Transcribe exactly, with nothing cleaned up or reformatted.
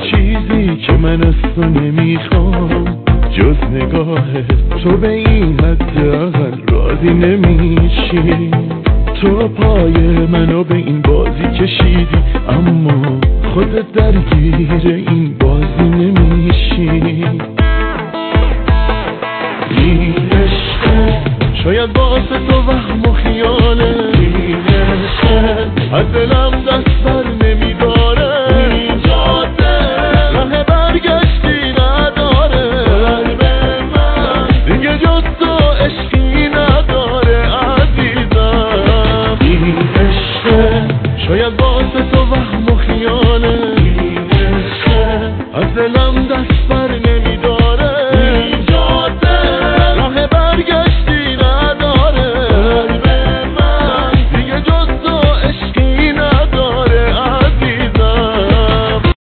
چیزی که من از تو نمیخوام جز نگاه تو به این حداقل راضی نمیشی. تو پای منو به این بازی کشیدی اما خودت درگیر این بازی نمیشی. این عشقه شاید واسه تو وهم و خیاله، این عشقه از دلم دست بر